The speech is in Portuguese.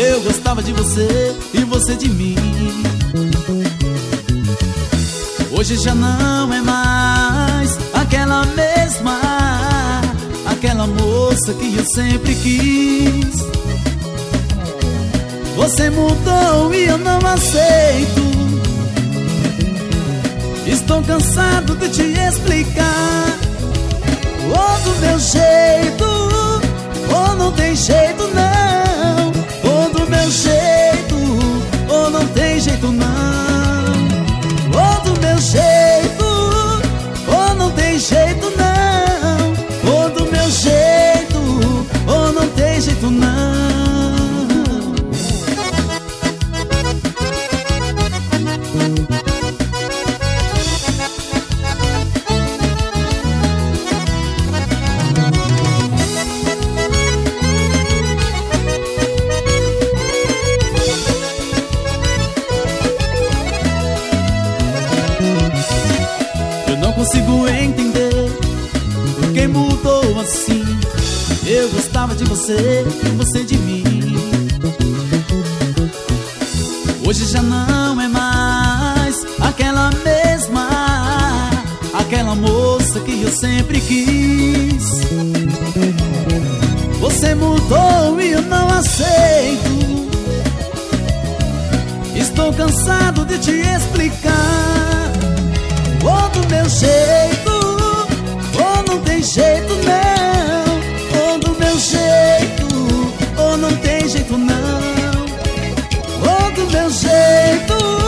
Eu gostava de você e você de mim. Hoje já não é mais aquela mesma, aquela moça que eu sempre quis. Você mudou e eu não aceito. Estou cansado de te explicar. Ou do meu jeito, ou não tem jeito não. Ou do meu jeito, ou não tem jeito não. Ou do meu jeito, ou não tem jeito não. Ou do meu jeito, ou não tem jeito não. Não consigo entender por que mudou assim. Eu gostava de você e você de mim. Hoje já não é mais aquela mesma, aquela moça que eu sempre quis. Você mudou e eu não aceito. Estou cansado de te explicar. Ou do meu jeito, ou não tem jeito não. Ou do meu jeito, ou não tem jeito não. Ou do meu jeito,